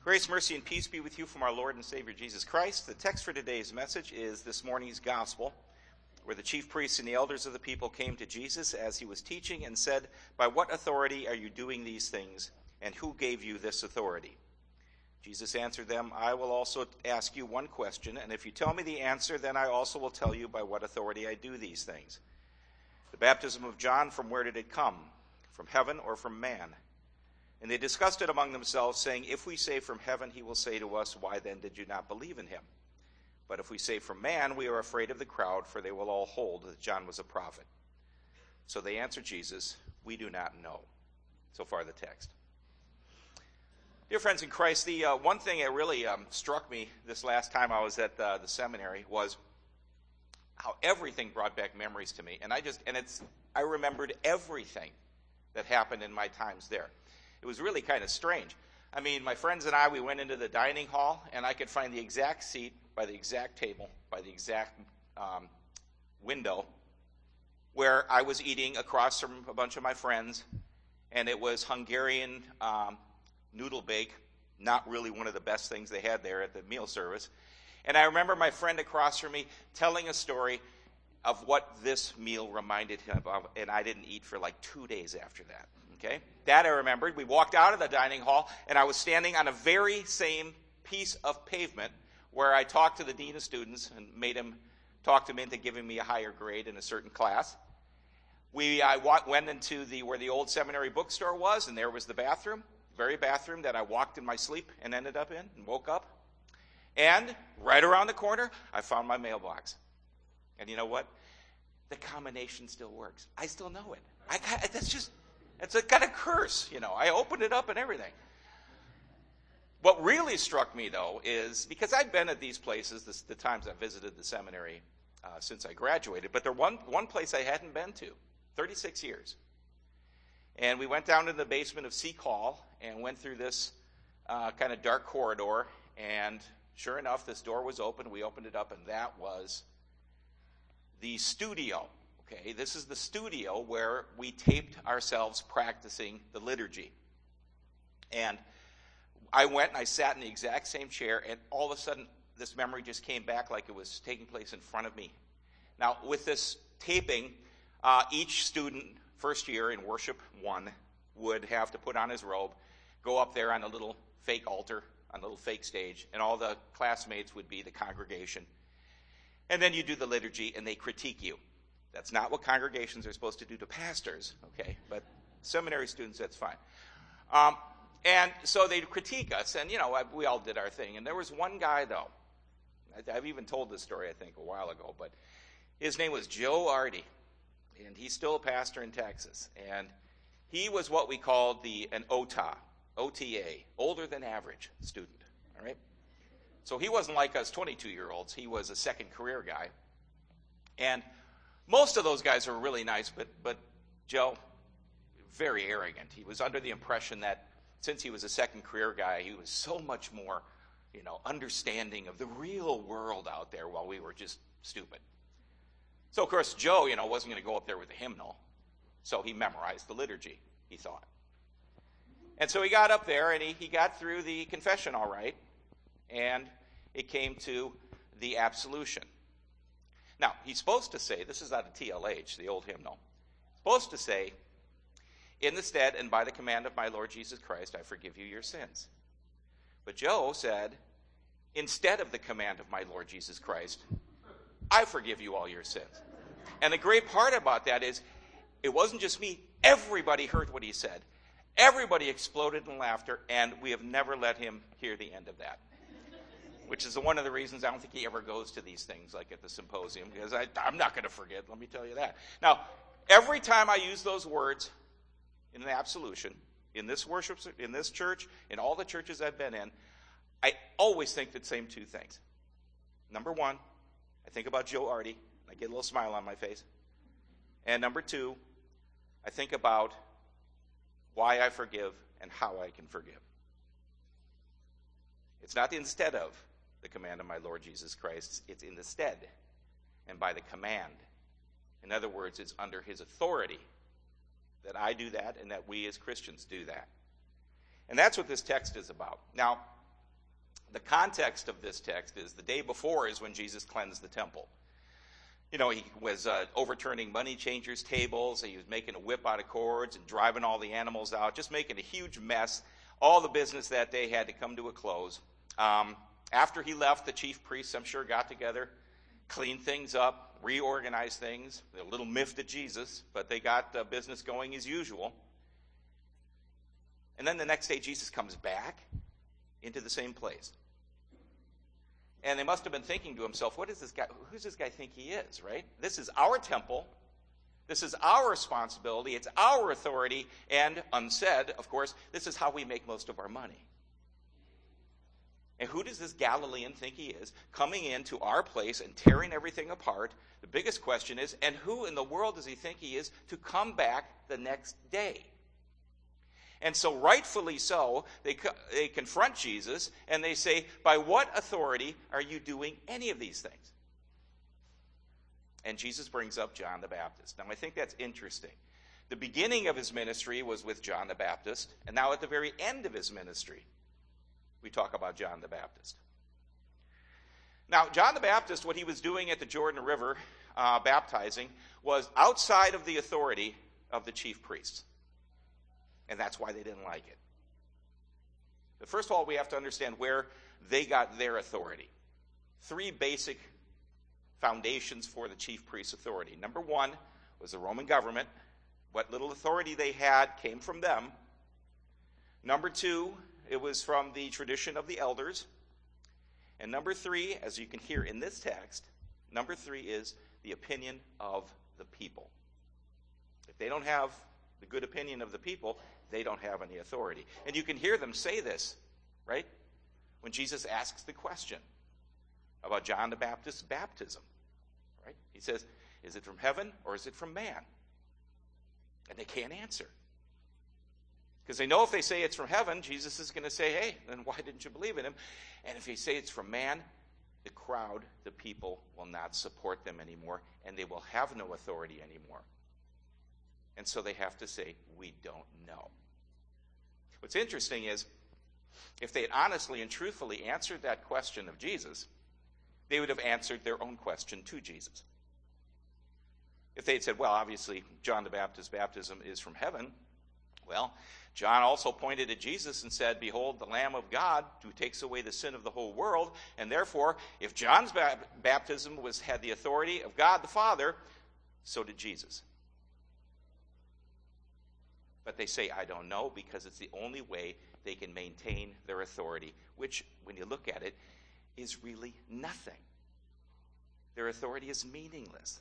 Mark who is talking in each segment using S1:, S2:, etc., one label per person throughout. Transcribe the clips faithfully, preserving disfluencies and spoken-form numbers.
S1: Grace, mercy, and peace be with you from our Lord and Savior Jesus Christ. The text for today's message is this morning's gospel, where the chief priests and the elders of the people came to Jesus as he was teaching and said, "By what authority are you doing these things, and who gave you this authority?" Jesus answered them, "I will also ask you one question, and if you tell me the answer, then I also will tell you by what authority I do these things. The baptism of John, from where did it come? From heaven or from man?" And they discussed it among themselves, saying, "If we say from heaven, he will say to us, 'Why then did you not believe in him?' But if we say from man, we are afraid of the crowd, for they will all hold that John was a prophet." So they answered Jesus, "We do not know." So far the text. Dear friends in Christ, the uh, one thing that really um, struck me this last time I was at uh, the seminary was how everything brought back memories to me. And I just, and it's, I remembered everything that happened in my times there. It was really kind of strange. I mean, my friends and I, we went into the dining hall, and I could find the exact seat by the exact table, by the exact um, window, where I was eating across from a bunch of my friends, and it was Hungarian um, noodle bake, not really one of the best things they had there at the meal service. And I remember my friend across from me telling a story of what this meal reminded him of, and I didn't eat for like two days after that. Okay, that I remembered. We walked out of the dining hall, and I was standing on a very same piece of pavement where I talked to the dean of students and made him talk him into giving me a higher grade in a certain class. We I went into the where the old seminary bookstore was, and there was the bathroom, very bathroom that I walked in my sleep and ended up in and woke up. And right around the corner, I found my mailbox. And you know what? The combination still works. I still know it. I that's just. It's a kind of curse, you know. I opened it up and everything. What really struck me, though, is because I'd been at these places, this, the times I visited the seminary uh, since I graduated, but there one one place I hadn't been to, thirty-six years. And we went down to the basement of Seek Hall and went through this uh, kind of dark corridor, and sure enough, this door was open. We opened it up, and that was the studio. Okay, this is the studio where we taped ourselves practicing the liturgy. And I went and I sat in the exact same chair, and all of a sudden, this memory just came back like it was taking place in front of me. Now, with this taping, uh, each student, first year in worship one, would have to put on his robe, go up there on a little fake altar, on a little fake stage, and all the classmates would be the congregation. And then you do the liturgy, and they critique you. That's not what congregations are supposed to do to pastors, okay? But seminary students, that's fine. Um, and so they'd critique us, and, you know, we all did our thing. And there was one guy, though. I've even told this story, I think, a while ago. But his name was Joe Artie, and he's still a pastor in Texas. And he was what we called the an O T A, O T A, older than average student, all right? So he wasn't like us twenty-two-year-olds. He was a second career guy. And most of those guys are really nice, but but Joe, very arrogant. He was under the impression that since he was a second career guy, he was so much more, you know, understanding of the real world out there while we were just stupid. So, of course, Joe, you know, wasn't going to go up there with a hymnal. So he memorized the liturgy, he thought. And so he got up there, and he, he got through the confession all right, and it came to the absolution. Now, he's supposed to say, this is out of T L H, the old hymnal, supposed to say, "In the stead and by the command of my Lord Jesus Christ, I forgive you your sins." But Joe said, "Instead of the command of my Lord Jesus Christ, I forgive you all your sins." And the great part about that is, it wasn't just me. Everybody heard what he said. Everybody exploded in laughter, and we have never let him hear the end of that. Which is one of the reasons I don't think he ever goes to these things, like at the symposium, because I, I'm not going to forget, let me tell you that. Now, every time I use those words in the absolution, in this worship, in this church, in all the churches I've been in, I always think the same two things. Number one, I think about Joe Artie, and I get a little smile on my face. And number two, I think about why I forgive and how I can forgive. It's not instead of the command of my Lord Jesus Christ. It's in the stead and by the command. In other words, it's under his authority that I do that and that we as Christians do that. And that's what this text is about. Now, The context of this text is the day before is when Jesus cleansed the temple. You know, he was uh, overturning money changers' tables. He was making a whip out of cords and driving all the animals out, just making a huge mess. All the business that day had to come to a close. Um, after he left, the chief priests, I'm sure, got together, cleaned things up, reorganized things. They're a little miffed at Jesus, but they got uh, business going as usual. And then the next day, Jesus comes back into the same place. And they must have been thinking to himself, what is this guy, who's this guy think he is, right? This is our temple. This is our responsibility. It's our authority. And unsaid, of course, this is how we make most of our money. And who does this Galilean think he is, coming into our place and tearing everything apart? The biggest question is, and who in the world does he think he is to come back the next day? And so rightfully so, they, they confront Jesus and they say, by what authority are you doing any of these things? And Jesus brings up John the Baptist. Now I think that's interesting. The beginning of his ministry was with John the Baptist, and now at the very end of his ministry, we talk about John the Baptist. Now, John the Baptist, what he was doing at the Jordan River, uh, baptizing, was outside of the authority of the chief priests. And that's why they didn't like it. But first of all, we have to understand where they got their authority. Three basic foundations for the chief priest's authority. Number one was the Roman government. What little authority they had came from them. Number two, it was from the tradition of the elders. And number three, as you can hear in this text, number three is the opinion of the people. If they don't have the good opinion of the people, they don't have any authority. And you can hear them say this, right? When Jesus asks the question about John the Baptist's baptism, right? He says, is it from heaven or is it from man? And they can't answer. Because they know if they say it's from heaven, Jesus is going to say, hey, then why didn't you believe in him? And if they say it's from man, the crowd, the people, will not support them anymore, and they will have no authority anymore. And so they have to say, we don't know. What's interesting is, if they had honestly and truthfully answered that question of Jesus, they would have answered their own question to Jesus. If they had said, well, obviously, John the Baptist's baptism is from heaven, well, John also pointed at Jesus and said, behold, the Lamb of God who takes away the sin of the whole world. And therefore, if John's baptism was had the authority of God the Father, so did Jesus. But they say, I don't know, because it's the only way they can maintain their authority, which, when you look at it, is really nothing. Their authority is meaningless.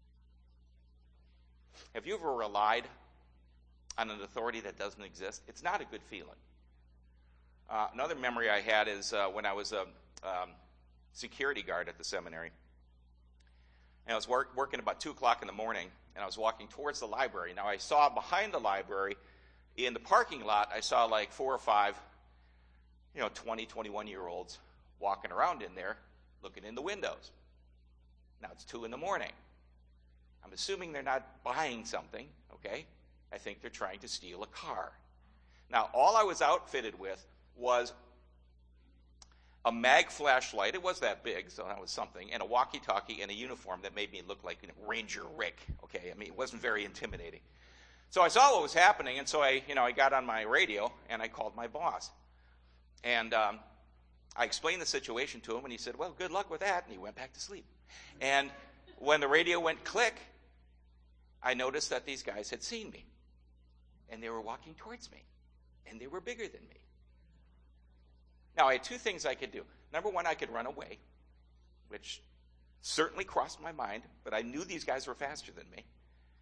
S1: Have you ever relied on an authority that doesn't exist? It's not a good feeling. Uh, another memory I had is uh, when I was a um, security guard at the seminary. And I was work, working about two o'clock in the morning, and I was walking towards the library. Now, I saw behind the library, in the parking lot, I saw like four or five, you know, twenty, twenty-one-year-olds walking around in there, looking in the windows. Now, it's two in the morning. I'm assuming they're not buying something, okay? I think they're trying to steal a car. Now, all I was outfitted with was a mag flashlight. It was that big, so that was something, and a walkie-talkie and a uniform that made me look like, you know, Ranger Rick, okay? I mean, it wasn't very intimidating. So I saw what was happening, and so I, you know, I got on my radio, and I called my boss. And um, I explained the situation to him, and he said, well, good luck with that, and he went back to sleep. And when the radio went click, I noticed that these guys had seen me, and they were walking towards me, and they were bigger than me. Now, I had two things I could do. Number one, I could run away, which certainly crossed my mind, but I knew these guys were faster than me.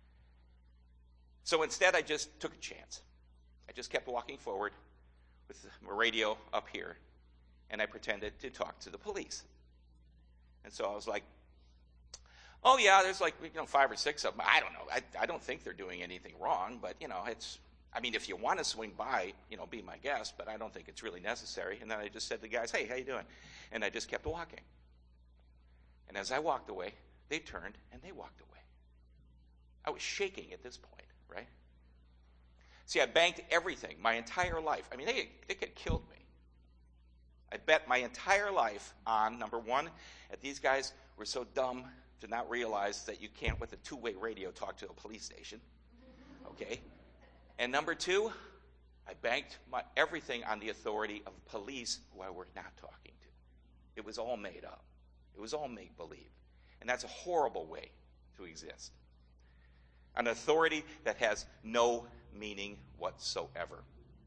S1: So instead, I just took a chance. I just kept walking forward with my radio up here, and I pretended to talk to the police. And so I was like, oh, yeah, there's like, you know, five or six of them. I don't know. I, I don't think they're doing anything wrong, but, you know, it's, I mean, if you want to swing by, you know, be my guest, but I don't think it's really necessary. And then I just said to the guys, hey, how you doing? And I just kept walking. And as I walked away, they turned and they walked away. I was shaking at this point, right? See, I banked everything, my entire life. I mean, they, they could have killed me. I bet my entire life on, number one, that these guys were so dumb to not realize that you can't, with a two-way radio, talk to a police station. Okay? And number two, I banked my, everything on the authority of police who I were not talking to. It was all made up. It was all make-believe. And that's a horrible way to exist. An authority that has no meaning whatsoever.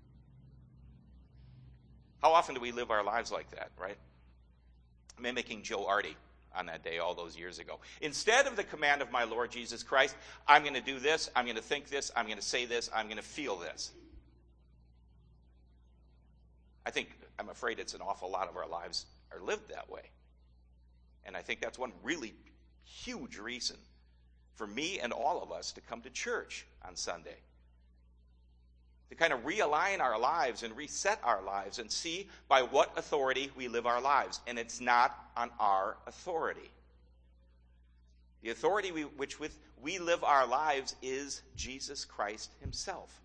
S1: How often do we live our lives like that, right? Mimicking Joe Arty on that day all those years ago. Instead of the command of my Lord Jesus Christ, I'm going to do this, I'm going to think this, I'm going to say this, I'm going to feel this. I think, I'm afraid it's an awful lot of our lives are lived that way. And I think that's one really huge reason for me and all of us to come to church on Sunday. To kind of realign our lives and reset our lives and see by what authority we live our lives. And it's not on our authority. The authority we, which with we live our lives is Jesus Christ himself.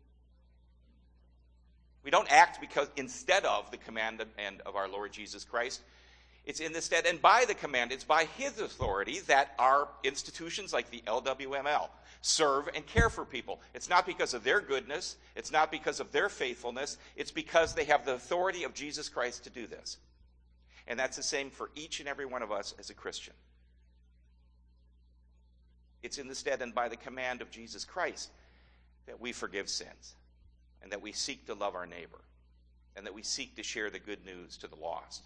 S1: We don't act because instead of the command and of our Lord Jesus Christ. It's in the stead and by the command. It's by his authority that our institutions like the L W M L serve and care for people. It's not because of their goodness. It's not because of their faithfulness. It's because they have the authority of Jesus Christ to do this. And that's the same for each and every one of us as a Christian. It's in the stead and by the command of Jesus Christ that we forgive sins and that we seek to love our neighbor and that we seek to share the good news to the lost.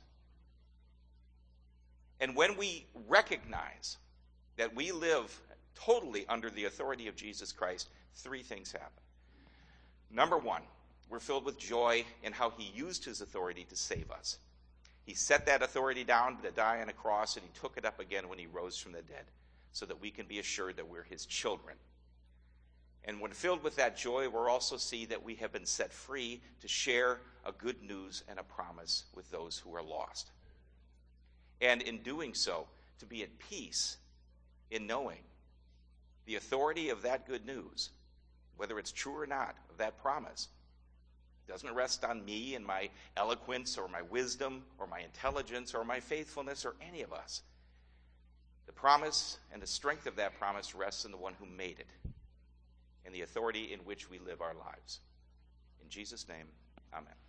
S1: And when we recognize that we live totally under the authority of Jesus Christ, three things happen. Number one, we're filled with joy in how he used his authority to save us. He set that authority down to die on a cross, and he took it up again when he rose from the dead, so that we can be assured that we're his children. And when filled with that joy, we'll also see that we have been set free to share a good news and a promise with those who are lost. And in doing so, to be at peace in knowing the authority of that good news, whether it's true or not, of that promise, doesn't rest on me and my eloquence or my wisdom or my intelligence or my faithfulness or any of us. The promise and the strength of that promise rests in the one who made it and the authority in which we live our lives. In Jesus' name, amen.